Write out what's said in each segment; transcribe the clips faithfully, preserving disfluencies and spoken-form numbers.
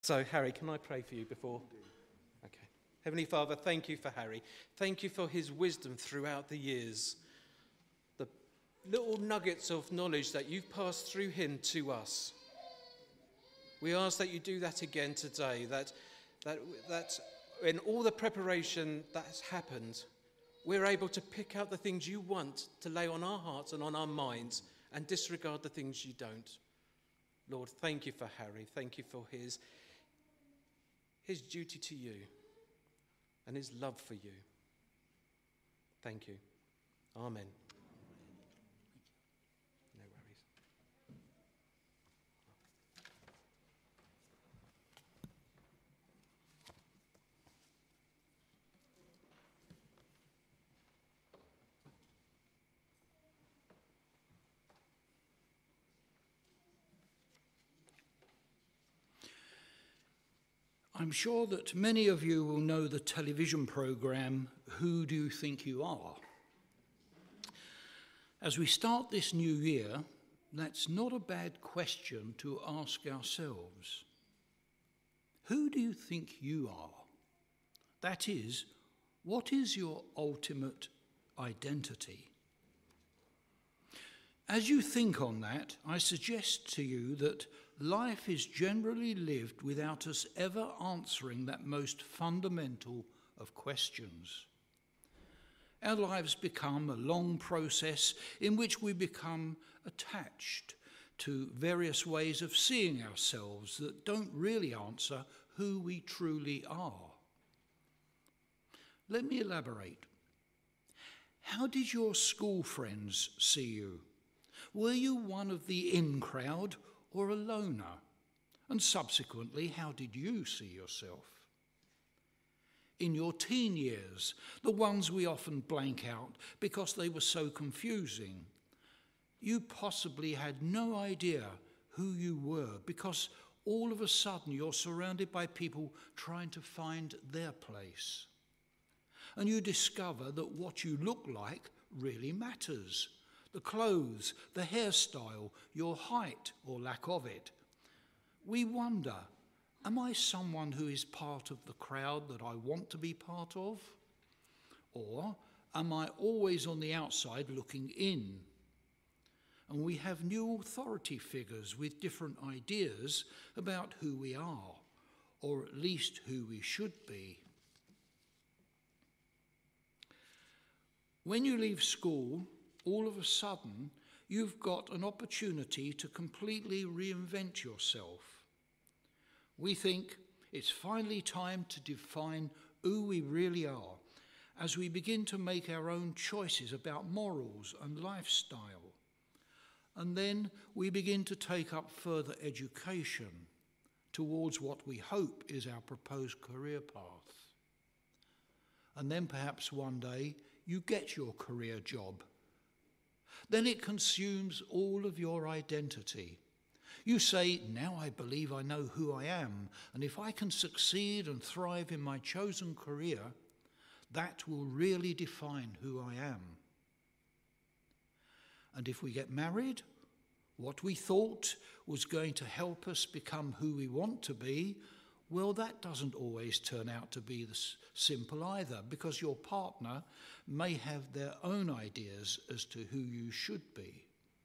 So, Harry, can I pray for you before? Okay. Heavenly Father, thank you for Harry. Thank you for his wisdom throughout the years. The little nuggets of knowledge that you've passed through him to us. We ask that you do that again today, that, that, that in all the preparation that has happened, we're able to pick out the things you want to lay on our hearts and on our minds and disregard the things you don't. Lord, thank you for Harry. Thank you for his, his duty to you and his love for you. Thank you. Amen. No worries. I'm sure that many of you will know the television programme, Who Do You Think You Are? As we start this new year, that's not a bad question to ask ourselves. Who do you think you are? That is, what is your ultimate identity? As you think on that, I suggest to you that life is generally lived without us ever answering that most fundamental of questions. Our lives become a long process in which we become attached to various ways of seeing ourselves that don't really answer who we truly are. Let me elaborate. How did your school friends see you? Were you one of the in crowd or a loner? And subsequently, how did you see yourself? In your teen years, the ones we often blank out because they were so confusing, you possibly had no idea who you were because all of a sudden you're surrounded by people trying to find their place. And you discover that what you look like really matters. The clothes, the hairstyle, your height or lack of it. We wonder, am I someone who is part of the crowd that I want to be part of? Or am I always on the outside looking in? And we have new authority figures with different ideas about who we are, or at least who we should be. When you leave school, all of a sudden, you've got an opportunity to completely reinvent yourself. We think it's finally time to define who we really are as we begin to make our own choices about morals and lifestyle. And then we begin to take up further education towards what we hope is our proposed career path. And then perhaps one day you get your career job. Then it consumes all of your identity. You say, now I believe I know who I am, and if I can succeed and thrive in my chosen career, that will really define who I am. And if we get married, what we thought was going to help us become who we want to be, well, that doesn't always turn out to be this simple either, because your partner may have their own ideas as to who you should be.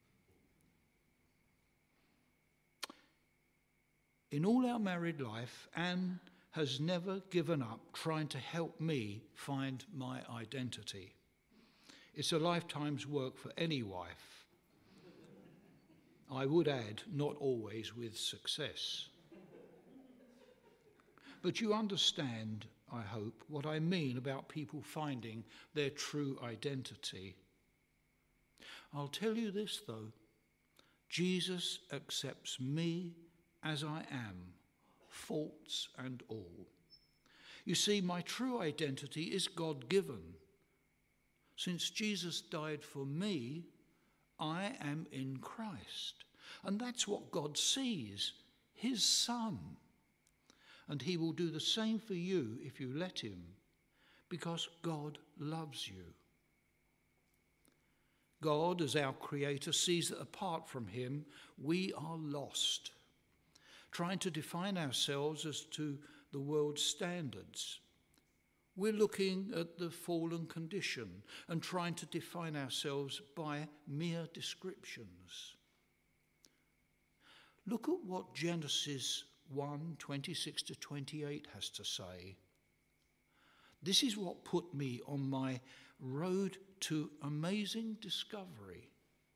In all our married life, Anne has never given up trying to help me find my identity. It's a lifetime's work for any wife. I would add, not always with success. But you understand, I hope, what I mean about people finding their true identity. I'll tell you this, though. Jesus accepts me as I am, faults and all. You see, my true identity is God-given. Since Jesus died for me, I am in Christ. And that's what God sees, his Son. And he will do the same for you if you let him, because God loves you. God, as our Creator, sees that apart from him, we are lost. trying to define ourselves as to the world's standards. We're looking at the fallen condition and trying to define ourselves by mere descriptions. Look at what Genesis one, twenty-six to twenty-eight has to say. This is what put me on my road to amazing discovery.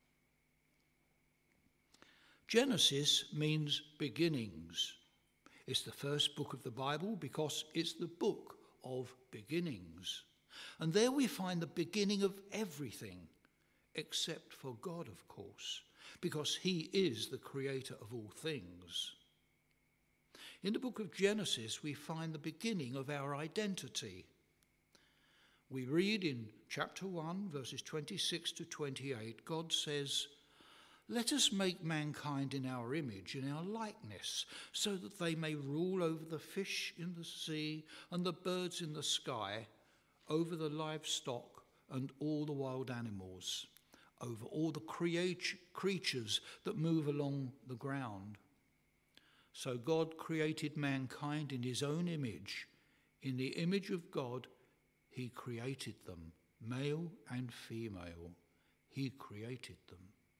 Genesis means beginnings. It's the first book of the Bible because it's the book of beginnings. And there we find the beginning of everything, except for God, of course, because he is the creator of all things. In the book of Genesis, we find the beginning of our identity. We read in chapter one, verses twenty-six to twenty-eight, God says, "Let us make mankind in our image, in our likeness, so that they may rule over the fish in the sea and the birds in the sky, over the livestock and all the wild animals, over all the create- creatures that move along the ground." So God created mankind in his own image. In the image of God, he created them, male and female. He created them.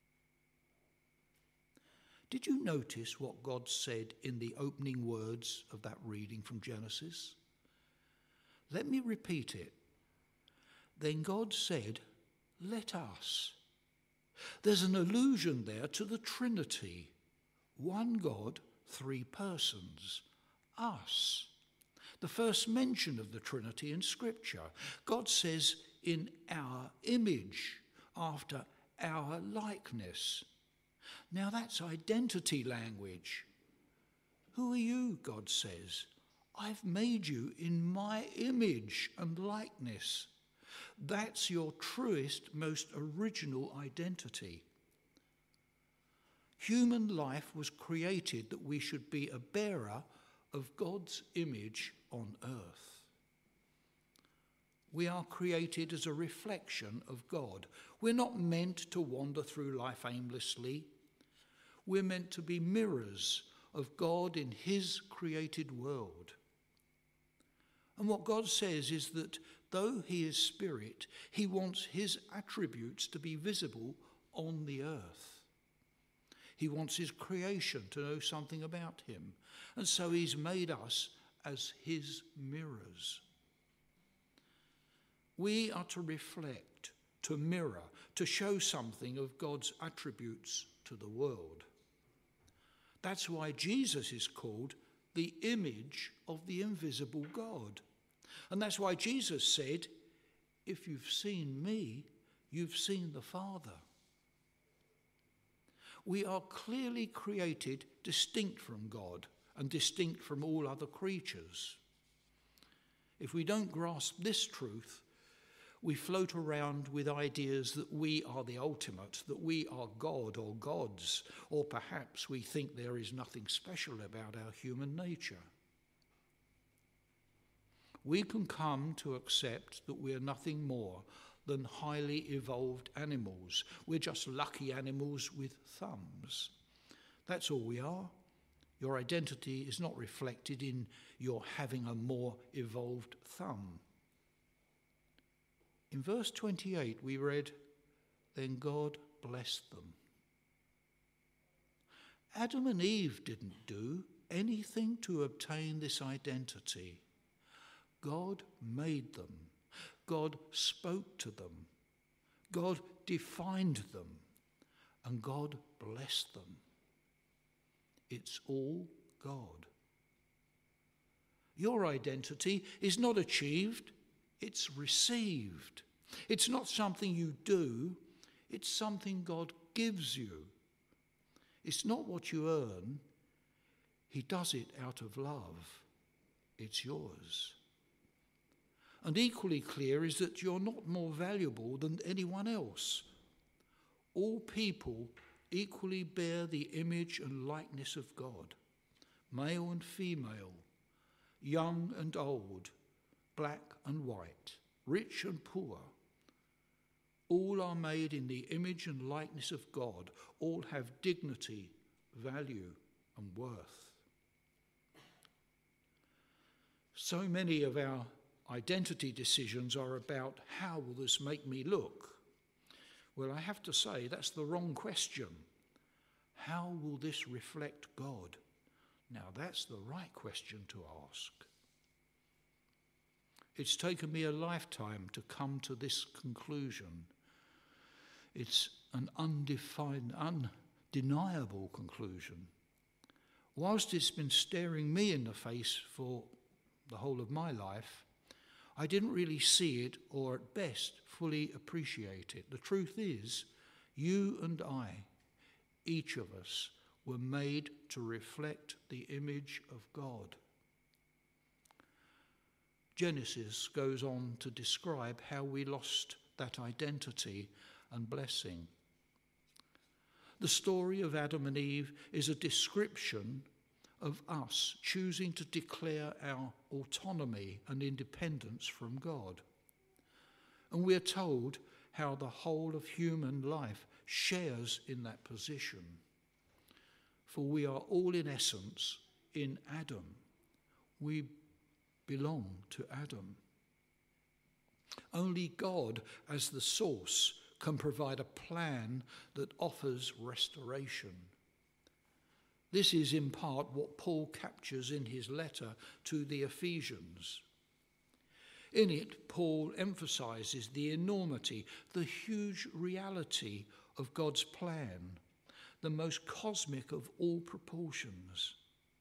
Did you notice what God said in the opening words of that reading from Genesis? Let me repeat it. Then God said, "Let us." There's an allusion there to the Trinity. One God, three persons. Us. The first mention of the Trinity in Scripture. God says, "in our image, after our likeness." Now that's identity language. Who are you, God says? I've made you in my image and likeness. That's your truest, most original identity. Human life was created that we should be a bearer of God's image on earth. We are created as a reflection of God. We're not meant to wander through life aimlessly. We're meant to be mirrors of God in his created world. And what God says is that though he is spirit, he wants his attributes to be visible on the earth. He wants his creation to know something about him. And so he's made us as his mirrors. We are to reflect, to mirror, to show something of God's attributes to the world. That's why Jesus is called the image of the invisible God. And that's why Jesus said, "If you've seen me, you've seen the Father." We are clearly created distinct from God and distinct from all other creatures. If we don't grasp this truth, we float around with ideas that we are the ultimate, that we are God or gods, or perhaps we think there is nothing special about our human nature. We can come to accept that we are nothing more than highly evolved animals. We're just lucky animals with thumbs. That's all we are. Your identity is not reflected in your having a more evolved thumb. In verse twenty-eight, we read, "Then God blessed them." Adam and Eve didn't do anything to obtain this identity. God made them. God spoke to them. God defined them. And God blessed them. It's all God. Your identity is not achieved, it's received. It's not something you do, it's something God gives you. It's not what you earn, he does it out of love. It's yours. And equally clear is that you're not more valuable than anyone else. All people equally bear the image and likeness of God, male and female, young and old, black and white, rich and poor. All are made in the image and likeness of God. All have dignity, value, and worth. So many of our identity decisions are about how will this make me look? Well, I have to say that's the wrong question. How will this reflect God? Now, that's the right question to ask. It's taken me a lifetime to come to this conclusion. It's an undefined, undeniable conclusion. Whilst it's been staring me in the face for the whole of my life, I didn't really see it, or at best fully appreciate it. The truth is, you and I, each of us, were made to reflect the image of God. Genesis goes on to describe how we lost that identity and blessing. The story of Adam and Eve is a description of us choosing to declare our autonomy and independence from God. And we're told how the whole of human life shares in that position. For we are all in essence in Adam. We belong to Adam. Only God, as the source, can provide a plan that offers restoration. This is in part what Paul captures in his letter to the Ephesians. In it, Paul emphasizes the enormity, the huge reality of God's plan, the most cosmic of all proportions.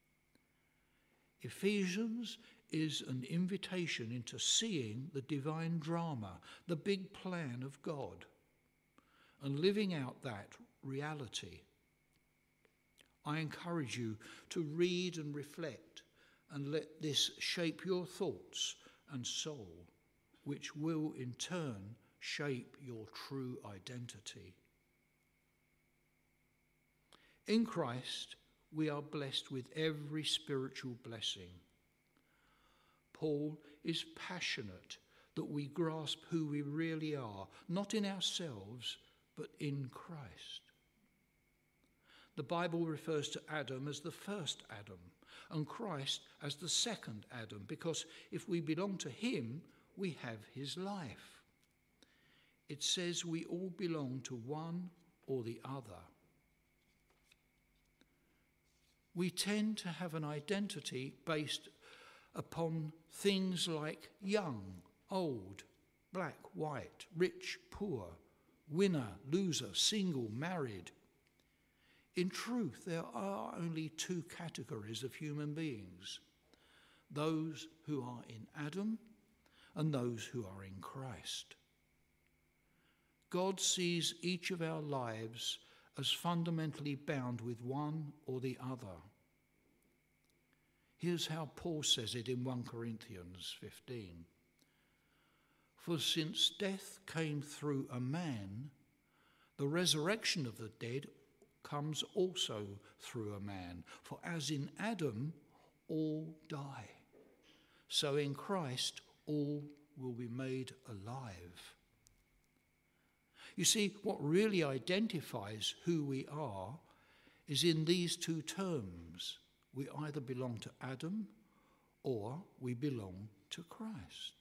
Ephesians is an invitation into seeing the divine drama, the big plan of God, and living out that reality. I encourage you to read and reflect and let this shape your thoughts and soul, which will in turn shape your true identity. In Christ, we are blessed with every spiritual blessing. Paul is passionate that we grasp who we really are, not in ourselves, but in Christ. The Bible refers to Adam as the first Adam and Christ as the second Adam, because if we belong to him, we have his life. It says we all belong to one or the other. We tend to have an identity based upon things like young, old, black, white, rich, poor, winner, loser, single, married. In truth, there are only two categories of human beings: those who are in Adam and those who are in Christ. God sees each of our lives as fundamentally bound with one or the other. Here's how Paul says it in First Corinthians fifteen. For since death came through a man, the resurrection of the dead comes also through a man. For as in Adam all die, so in Christ all will be made alive. You see, what really identifies who we are is in these two terms. We either belong to Adam or we belong to Christ.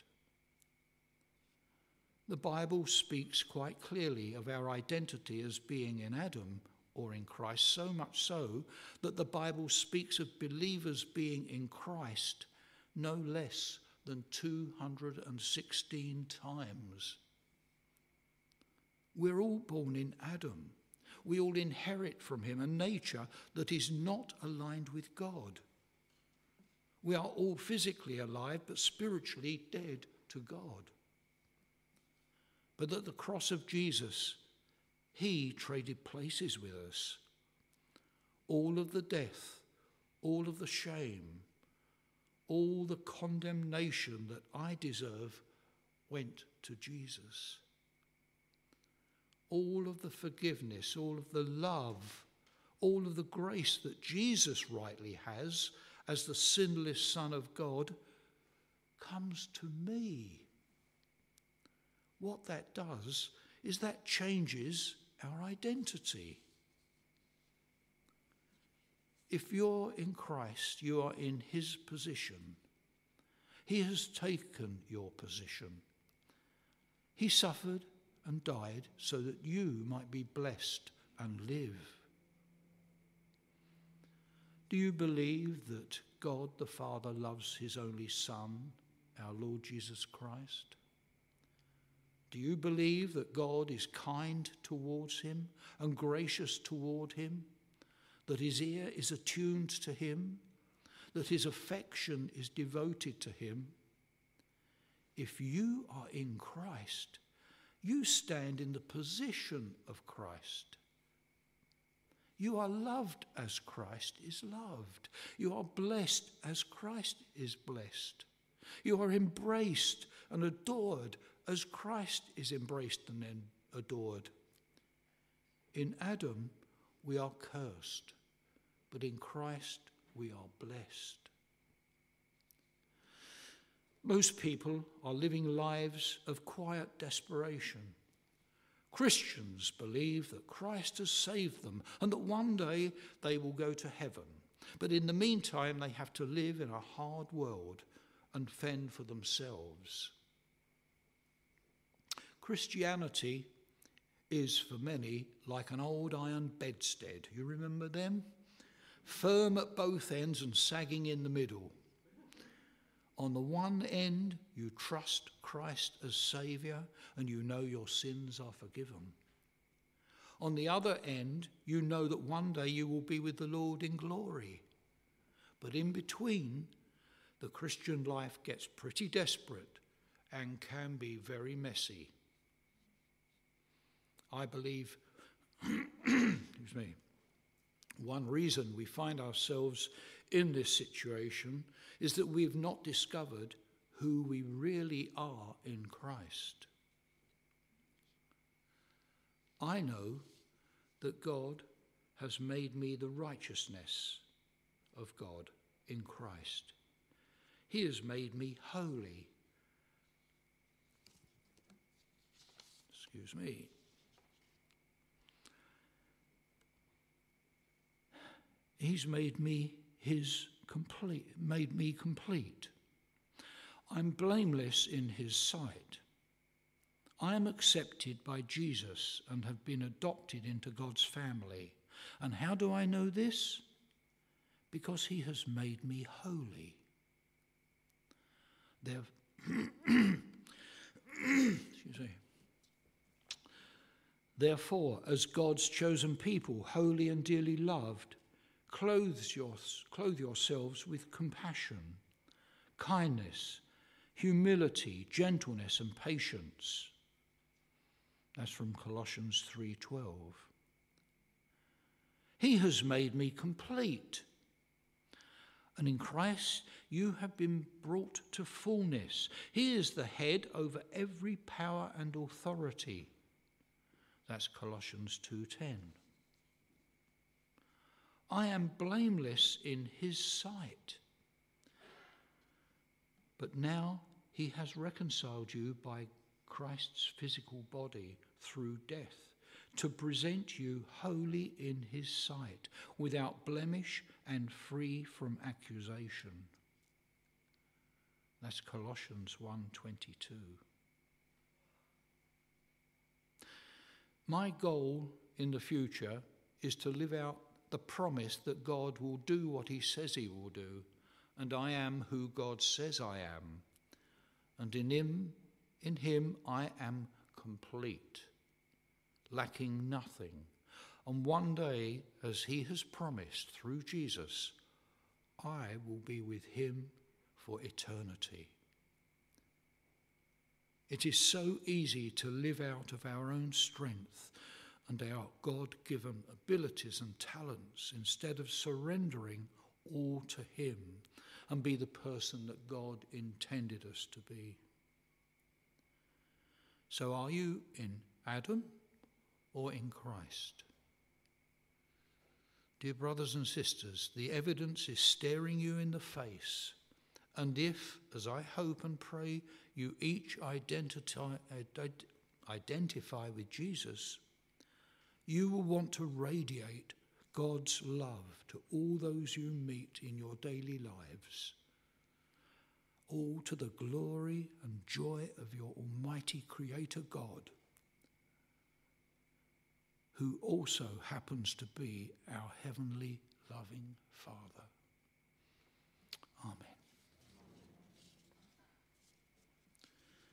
The Bible speaks quite clearly of our identity as being in Adam or in Christ, so much so that the Bible speaks of believers being in Christ no less than two hundred sixteen times. We're all born in Adam. We all inherit from him a nature that is not aligned with God. We are all physically alive, but spiritually dead to God. But at the cross of Jesus, he traded places with us. All of the death, all of the shame, all the condemnation that I deserve went to Jesus. All of the forgiveness, all of the love, all of the grace that Jesus rightly has as the sinless Son of God comes to me. What that does is that changes our identity. If you're in Christ, you are in his position. He has taken your position. He suffered and died so that you might be blessed and live. Do you believe that God the Father loves his only Son, our Lord Jesus Christ? Do you believe that God is kind towards him and gracious toward him, that his ear is attuned to him, that his affection is devoted to him? If you are in Christ, you stand in the position of Christ. You are loved as Christ is loved. You are blessed as Christ is blessed. You are embraced and adored as Christ is embraced and adored. In Adam, we are cursed, but in Christ, we are blessed. Most people are living lives of quiet desperation. Christians believe that Christ has saved them and that one day they will go to heaven. But in the meantime, they have to live in a hard world and fend for themselves. Christianity is for many like an old iron bedstead. You remember them? Firm at both ends and sagging in the middle. On the one end, you trust Christ as Saviour and you know your sins are forgiven. On the other end, you know that one day you will be with the Lord in glory. But in between, the Christian life gets pretty desperate and can be very messy. I believe, excuse me, one reason we find ourselves in this situation is that we've not discovered who we really are in Christ. I know that God has made me the righteousness of God in Christ. He has made me holy. Excuse me. He's made me his complete, made me complete. I'm blameless in his sight. I am accepted by Jesus and have been adopted into God's family. And how do I know this? Because he has made me holy. There, excuse me. Therefore, as God's chosen people, holy and dearly loved, Clothe, your, clothe yourselves with compassion, kindness, humility, gentleness, and patience. That's from Colossians three twelve. He has made me complete. And in Christ you have been brought to fullness. He is the head over every power and authority. That's Colossians two ten. I am blameless in his sight. But now he has reconciled you by Christ's physical body through death, to present you holy in his sight, without blemish and free from accusation. That's Colossians one twenty-two. My goal in the future is to live out the promise that God will do what he says he will do, and I am who God says I am, and in him, in him I am complete, lacking nothing. And one day, as he has promised through Jesus, I will be with him for eternity. It is so easy to live out of our own strength and our God-given abilities and talents instead of surrendering all to him and be the person that God intended us to be. So are you in Adam or in Christ? Dear brothers and sisters, the evidence is staring you in the face. And if, as I hope and pray, you each identify, identify with Jesus, you will want to radiate God's love to all those you meet in your daily lives. all to the glory and joy of your almighty Creator God, who also happens to be our heavenly loving Father.